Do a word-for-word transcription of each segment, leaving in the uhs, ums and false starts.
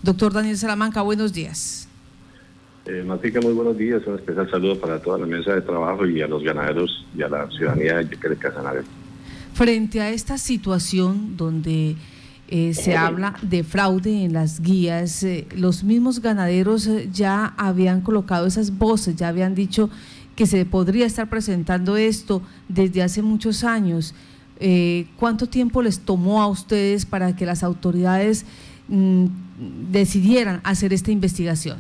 Doctor Daniel Salamanca, buenos días. Eh, Matica, muy buenos días. Un especial saludo para toda la mesa de trabajo y a los ganaderos y a la ciudadanía de Yopal, Casanare. Frente a esta situación donde eh, se habla de fraude en las guías, eh, los mismos ganaderos eh, ya habían colocado esas voces, ya habían dicho que se podría estar presentando esto desde hace muchos años. Eh, ¿Cuánto tiempo les tomó a ustedes para que las autoridades mm, decidieran hacer esta investigación?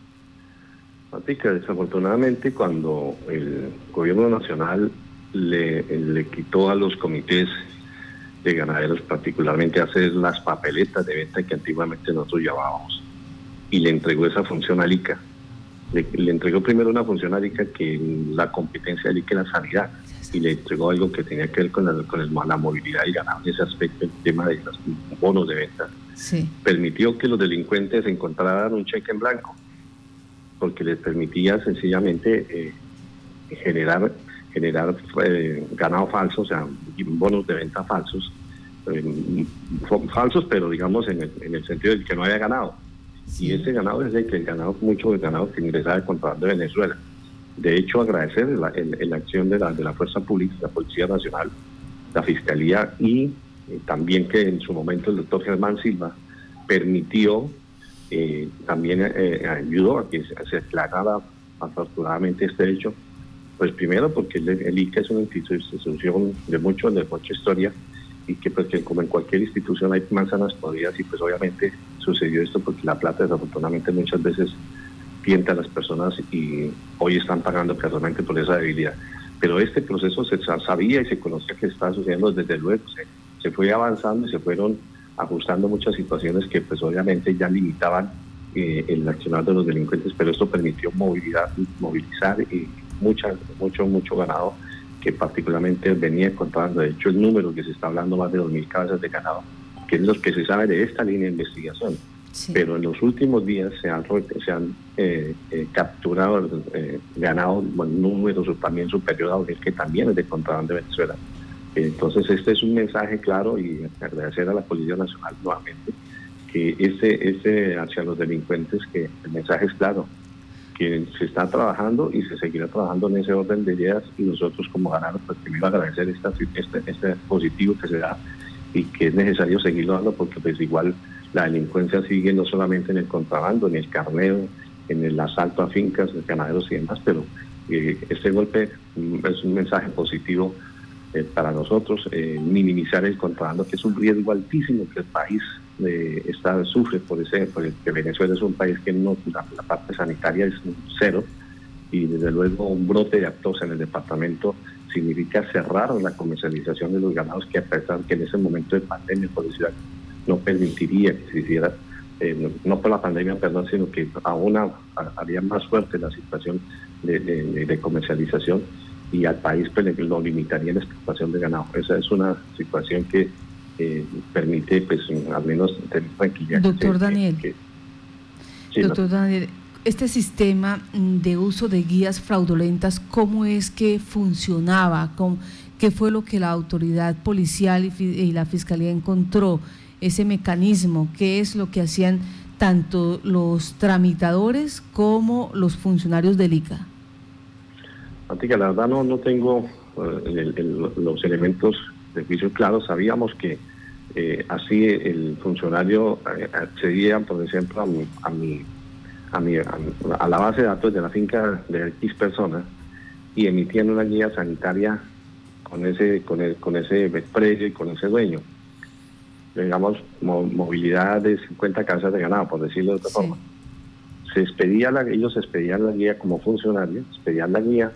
Matica, desafortunadamente cuando el gobierno nacional le, le quitó a los comités de ganaderos, particularmente hacer las papeletas de venta que antiguamente nosotros llamábamos, y le entregó esa función al I C A. Le, le entregó primero una función al I C A que la competencia del I C A era sanidad, y le entregó algo que tenía que ver con la, con el, la movilidad del ganado. En ese aspecto, el tema de los bonos de venta, sí, permitió que los delincuentes encontraran un cheque en blanco, porque les permitía sencillamente eh, generar generar eh, ganado falso, o sea, bonos de venta falsos, eh, falsos, pero digamos en el, en el sentido de que no haya ganado. Sí. Y ese ganado es el que el ganado, mucho del ganado que ingresaba de contrabando de Venezuela. De hecho, agradecer la, el, la acción de la, de la Fuerza Pública, la Policía Nacional, la Fiscalía y eh, también que en su momento el doctor Germán Silva permitió, eh, también eh, ayudó a que se, se aclarara afortunadamente este hecho. Pues primero porque el, el I C A es una institución de mucho, de mucha historia, y que pues que como en cualquier institución hay manzanas podridas, y pues obviamente sucedió esto porque la plata desafortunadamente muchas veces tienta a las personas y hoy están pagando casualmente por esa debilidad. Pero este proceso se sabía y se conocía que estaba sucediendo desde luego, se, se fue avanzando y se fueron ajustando muchas situaciones que pues obviamente ya limitaban eh, el accionar de los delincuentes, pero esto permitió movilidad, movilizar y mucha, mucho, mucho ganado que particularmente venía encontrando. De hecho, el número que se está hablando, más de dos mil cabezas de ganado, que es lo que se sabe de esta línea de investigación. Sí. Pero en los últimos días se han, se han eh, eh, capturado eh, ganado bueno, números también superior a el que también es de contrabando de Venezuela. Entonces este es un mensaje claro, y agradecer a la Policía Nacional nuevamente que ese, ese hacia los delincuentes, que el mensaje es claro, que se está trabajando y se seguirá trabajando en ese orden de ideas, y nosotros como ganaderos pues primero agradecer esta, este, este positivo que se da y que es necesario seguirlo dando, porque pues igual la delincuencia sigue no solamente en el contrabando, en el carneo, en el asalto a fincas, de ganaderos y demás, pero eh, este golpe es un mensaje positivo eh, para nosotros, eh, minimizar el contrabando, que es un riesgo altísimo que el país eh, está sufre por ese, por el que Venezuela es un país que no, la, la parte sanitaria es cero, y desde luego un brote de aftosa en el departamento significa cerrar la comercialización de los ganados, que a pesar que en ese momento de pandemia, por decir algo, no permitiría que se hiciera, eh, no, no por la pandemia, perdón, sino que aún haría más fuerte la situación de, de, de comercialización, y al país pues, lo limitaría la exportación de ganado. Esa es una situación que eh, permite, pues, al menos tener tranquilidad. Doctor que, Daniel, que, que, sí, doctor ¿no? Daniel, este sistema de uso de guías fraudulentas, ¿cómo es que funcionaba? ¿Cómo, ¿Qué fue lo que la autoridad policial y, y la fiscalía encontró? Ese mecanismo, ¿qué es lo que hacían tanto los tramitadores como los funcionarios del I C A? Antica, la verdad no, no tengo uh, el, el, los elementos de juicio claros. Sabíamos que eh, así el funcionario eh, accedía, por ejemplo, a mi, a, mi, a, mi, a, a la base de datos de la finca de X persona, y emitían una guía sanitaria con ese, con el, con ese precio y con ese dueño. Digamos, mo, movilidad de cincuenta cabezas de ganado, por decirlo de otra sí. forma. Se expedía la, ellos expedían la guía como funcionarios, expedían la guía,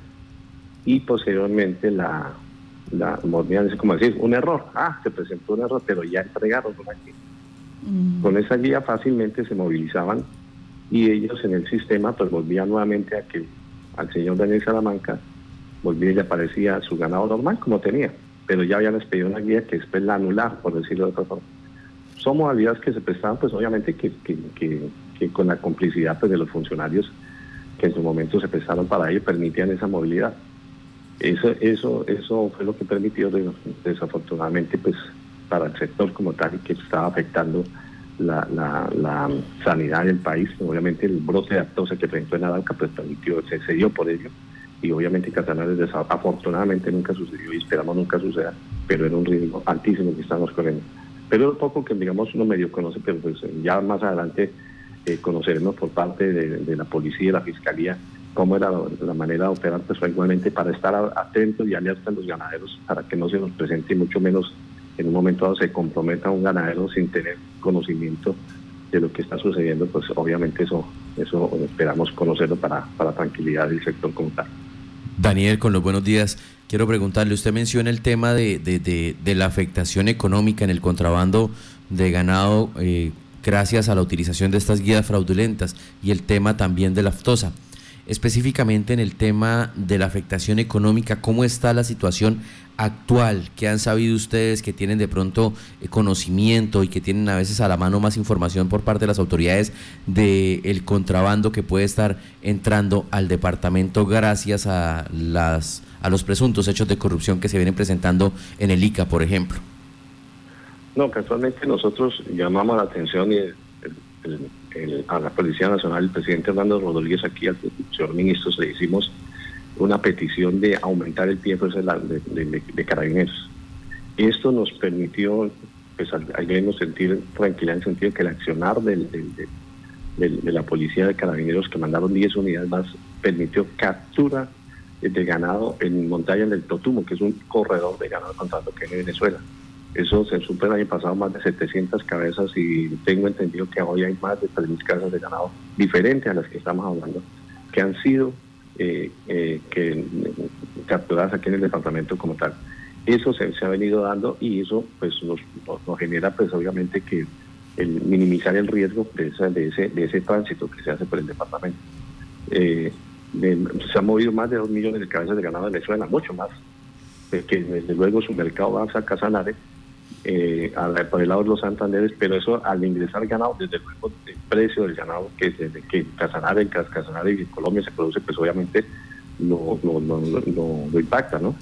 y posteriormente la, la volvían, como decir, un error. Ah, se presentó un error, pero ya entregaron una guía. Mm. Con esa guía fácilmente se movilizaban, y ellos en el sistema pues volvían nuevamente a que al señor Daniel Salamanca volvía y le aparecía su ganado normal como tenía, pero ya habían expedido una guía que después la anularon, por decirlo de otra forma. Son modalidades que se prestaban, pues obviamente que, que, que, que con la complicidad pues, de los funcionarios que en su momento se prestaron para ello, permitían esa movilidad. Eso, eso, eso fue lo que permitió, desafortunadamente, pues para el sector como tal, y que estaba afectando la, la, la sanidad del país. Obviamente el brote de aftosa que presentó en Arauca pues permitió, se, se dio por ello, y obviamente en Casanare afortunadamente nunca sucedió y esperamos nunca suceda, pero era un riesgo altísimo que estamos corriendo. Pero es poco que digamos uno medio conoce, pero pues ya más adelante eh, conoceremos por parte de, de la policía y la fiscalía cómo era la, la manera de operar, pues igualmente para estar atentos y alerta a los ganaderos para que no se nos presente, y mucho menos en un momento dado se comprometa a un ganadero sin tener conocimiento de lo que está sucediendo. Pues obviamente eso eso esperamos conocerlo para, para tranquilidad del sector como tal. Daniel, con los buenos días, quiero preguntarle, usted menciona el tema de, de, de, de la afectación económica en el contrabando de ganado eh, gracias a la utilización de estas guías fraudulentas, y el tema también de la aftosa. Específicamente en el tema de la afectación económica, ¿cómo está la situación actual? ¿Qué han sabido ustedes que tienen de pronto eh, conocimiento y que tienen a veces a la mano más información por parte de las autoridades del contrabando que puede estar entrando al departamento gracias a, las, a los presuntos hechos de corrupción que se vienen presentando en el I C A, por ejemplo? No, casualmente nosotros llamamos la atención y el, el, el, a la Policía Nacional, el presidente Hernando Rodríguez, aquí al señor ministro, le hicimos una petición de aumentar el tiempo de, de, de, de carabineros. Esto nos permitió, pues al, al menos sentir tranquilidad, en el sentido que el accionar del, del, del, del, de la policía de carabineros, que mandaron diez unidades más, permitió captura de ganado en montañas del Totumo, que es un corredor de ganado contrato que hay en Venezuela. Eso se supo el año pasado más de setecientas cabezas, y tengo entendido que hoy hay más de tres mil cabezas de ganado diferentes a las que estamos hablando, que han sido eh, eh, que, capturadas aquí en el departamento como tal. Eso se, se ha venido dando, y eso pues nos, nos, nos genera pues obviamente que el minimizar el riesgo de, esa, de, ese, de ese tránsito que se hace por el departamento. Eh, de, se han movido más de dos millones de cabezas de ganado de Venezuela, mucho más, que desde luego su mercado va a Casanare, eh, a la, por el lado de los Santanderes, pero eso al ingresar ganado, desde luego el precio del ganado que desde que Casanare, en Casanare y en Colombia se produce, pues obviamente lo, lo, lo, lo, lo impacta, ¿no?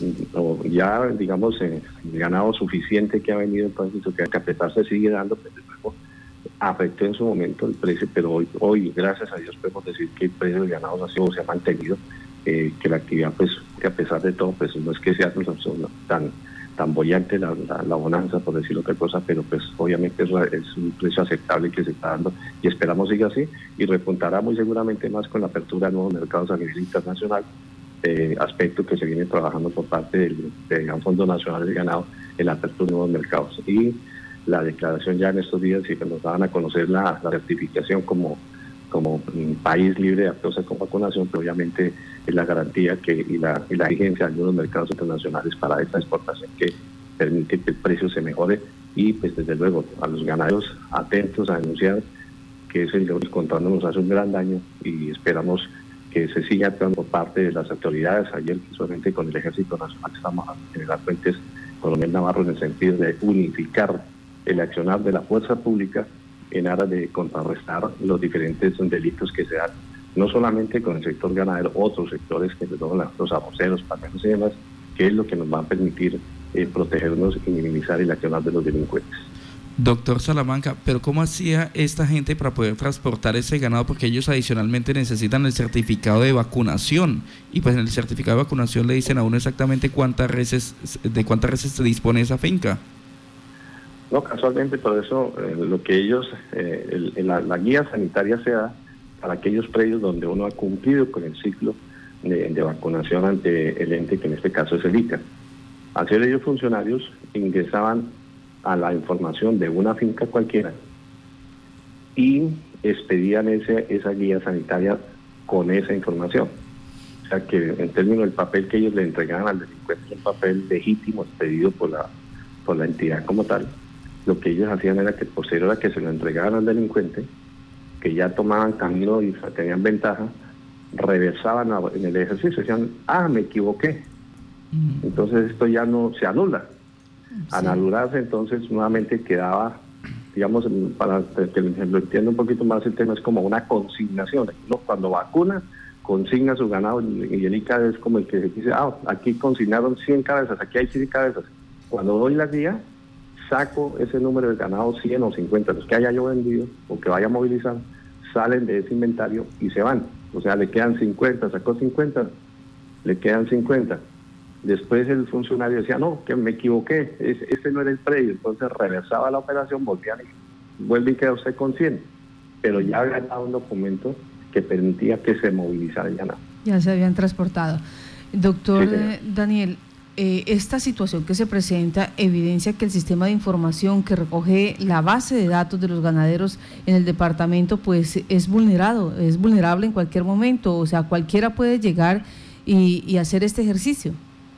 Ya digamos eh, el ganado suficiente que ha venido en tránsito, que a pesar se sigue dando, pues desde luego afectó en su momento el precio, pero hoy, hoy gracias a Dios podemos decir que el precio del ganado ha sido, se ha mantenido, eh, que la actividad pues que a pesar de todo pues no es que sea tan tan bollante la, la, la bonanza, por decirlo otra cosa, pero pues obviamente es, es un precio aceptable que se está dando, y esperamos siga así, y repuntará muy seguramente más con la apertura de nuevos mercados a nivel internacional, eh, aspecto que se viene trabajando por parte del, del Fondo Nacional del Ganado en la apertura de nuevos mercados. Y la declaración ya en estos días, y que nos daban a conocer la, la certificación como como un país libre de aftosa con vacunación, pero obviamente es la garantía que y la, y la vigencia de algunos mercados internacionales para esta exportación que permite que el precio se mejore, y pues desde luego a los ganaderos atentos a denunciar que ese contrabando nos hace un gran daño, y esperamos que se siga actuando por parte de las autoridades. Ayer solamente con el Ejército Nacional estamos a generar frentes, coronel Navarro, en el sentido de unificar el accionar de la fuerza pública en aras de contrarrestar los diferentes delitos que se dan, no solamente con el sector ganadero, otros sectores que son los arroceros, palmeros y demás, que es lo que nos va a permitir eh, protegernos y minimizar el accionar de los delincuentes. Doctor Salamanca, pero ¿cómo hacía esta gente para poder transportar ese ganado? Porque ellos adicionalmente necesitan el certificado de vacunación, y pues en el certificado de vacunación le dicen a uno exactamente cuántas reses, de cuántas reses se dispone esa finca. No, casualmente por eso eh, lo que ellos, eh, el, la, la guía sanitaria se da para aquellos predios donde uno ha cumplido con el ciclo de, de vacunación ante el ente, que en este caso es el I C A. Al ser ellos funcionarios, ingresaban a la información de una finca cualquiera y expedían ese, esa guía sanitaria con esa información. O sea que en términos del papel que ellos le entregaban al delincuente, es un papel legítimo expedido por la, por la entidad como tal. Lo que ellos hacían era que posterior a que se lo entregaban al delincuente, que ya tomaban camino y tenían ventaja, reversaban en el ejercicio, decían, ah, me equivoqué. Mm. Entonces esto ya no se anula. Sí. Al anularse, entonces nuevamente quedaba, digamos, para que lo entienda un poquito más el tema, es como una consignación. Uno cuando vacuna, consigna su ganado, y el I C A es como el que dice, ah, aquí consignaron cien cabezas, aquí hay cien cabezas. Cuando doy la guía, saco ese número de ganado, cien o cincuenta, los que haya yo vendido o que vaya a movilizar, salen de ese inventario y se van. O sea, le quedan cincuenta, sacó cincuenta, le quedan cincuenta. Después el funcionario decía, no, que me equivoqué, este no era el predio. Entonces reversaba la operación, volvía y vuelve y queda usted con cien. Pero ya había dado un documento que permitía que se movilizara el ganado. Ya se habían transportado. Doctor Sí, eh, Daniel, eh, esta situación que se presenta evidencia que el sistema de información que recoge la base de datos de los ganaderos en el departamento pues es vulnerado, es vulnerable en cualquier momento, o sea, cualquiera puede llegar y, y hacer este ejercicio.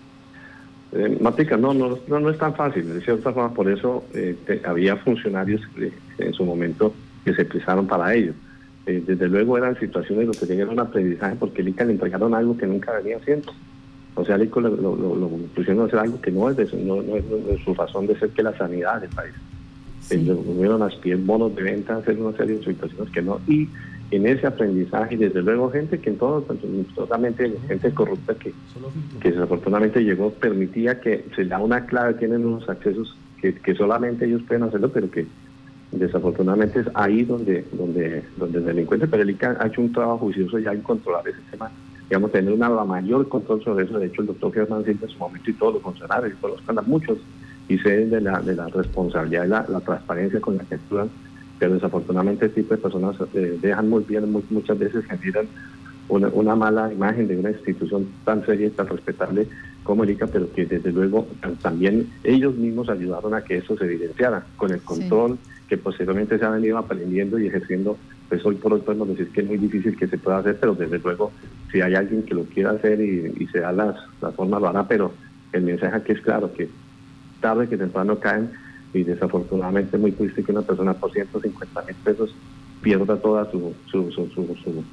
Eh, Matica, no, no, no, no es tan fácil, de cierta forma, por eso eh, te, había funcionarios eh, en su momento que se prestaron para ello. Eh, desde luego eran situaciones donde tenían un aprendizaje porque el I C A le entregaron algo que nunca venía haciendo. O sea, el I C A lo, lo, lo, lo pusieron a hacer algo que no es de su, no, no es de su razón de ser, que la sanidad del país. Sí. Ellos volvieron a pedir bonos de venta, hacer una serie de situaciones que no. Y en ese aprendizaje, desde luego, gente que en todo, totalmente, gente corrupta que, que desafortunadamente llegó, permitía que se da una clave, tienen unos accesos que, que solamente ellos pueden hacerlo, pero que desafortunadamente es ahí donde donde donde el delincuente, pero el I C A ha hecho un trabajo juicioso ya en controlar ese tema, digamos, tener una mayor control sobre eso. De hecho, el doctor Germán Silva en su momento y todos los funcionarios, y conozcan a muchos, y sé de la, de la responsabilidad y la, la transparencia con la que actúan, pero desafortunadamente este tipo de personas eh, dejan muy bien, muy, muchas veces generan una, una mala imagen de una institución tan seria y tan respetable como el I C A, pero que desde luego también ellos mismos ayudaron a que eso se evidenciara, con el control sí. que posteriormente se ha venido aprendiendo y ejerciendo. Pues hoy por hoy podemos decir que es muy difícil que se pueda hacer, pero desde luego si hay alguien que lo quiera hacer y, y se da las, las formas, lo hará, pero el mensaje aquí es claro, que tarde que temprano caen, y desafortunadamente es muy triste que una persona por ciento cincuenta mil pesos pierda toda su su su, su, su,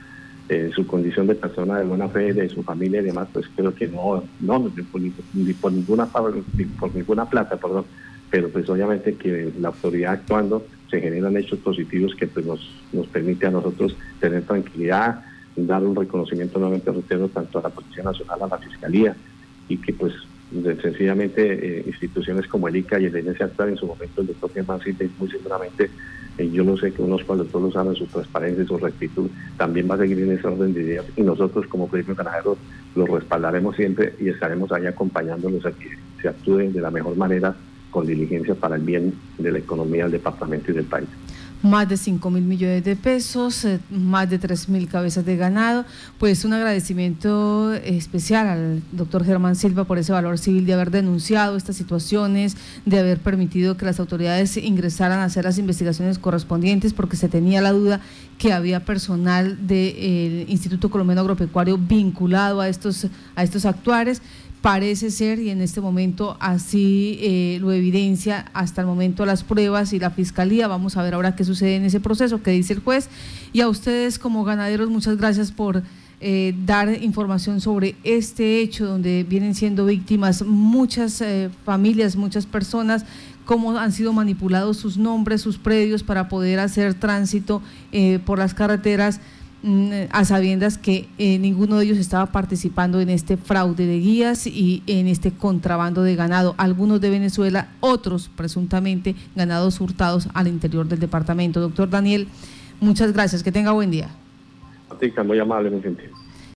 eh, su condición de persona de buena fe, de su familia y demás. Pues creo que no, no, ni por, ni por ninguna ni por ninguna plata, perdón, pero pues obviamente que la autoridad actuando se generan hechos positivos que pues nos, nos permite a nosotros tener tranquilidad, dar un reconocimiento nuevamente, reitero, tanto a la Policía Nacional, a la Fiscalía, y que pues de, sencillamente eh, instituciones como el I C A y el I N S actual, en su momento el doctor Germán Silva, muy seguramente, eh, yo lo sé que unos cuando todos lo saben, su transparencia y su rectitud también va a seguir en ese orden de ideas, y nosotros como Colegio Ganadero los respaldaremos siempre y estaremos ahí acompañándolos a que se actúe de la mejor manera, con diligencia, para el bien de la economía del departamento y del país. Más de cinco mil millones de pesos, eh, más de tres mil cabezas de ganado. Pues un agradecimiento especial al doctor Germán Silva por ese valor civil de haber denunciado estas situaciones, de haber permitido que las autoridades ingresaran a hacer las investigaciones correspondientes, porque se tenía la duda que había personal del Instituto Colombiano Agropecuario vinculado a estos, a estos actuares. Parece ser, y en este momento así eh, lo evidencia hasta el momento las pruebas y la Fiscalía. Vamos a ver ahora qué sucede en ese proceso, qué dice el juez. Y a ustedes como ganaderos, muchas gracias por eh, dar información sobre este hecho donde vienen siendo víctimas muchas eh, familias, muchas personas, cómo han sido manipulados sus nombres, sus predios para poder hacer tránsito eh, por las carreteras, a sabiendas que eh, ninguno de ellos estaba participando en este fraude de guías y en este contrabando de ganado, algunos de Venezuela, otros presuntamente ganados hurtados al interior del departamento. Doctor Daniel, muchas gracias, que tenga buen día. Muy amable, muy gentil.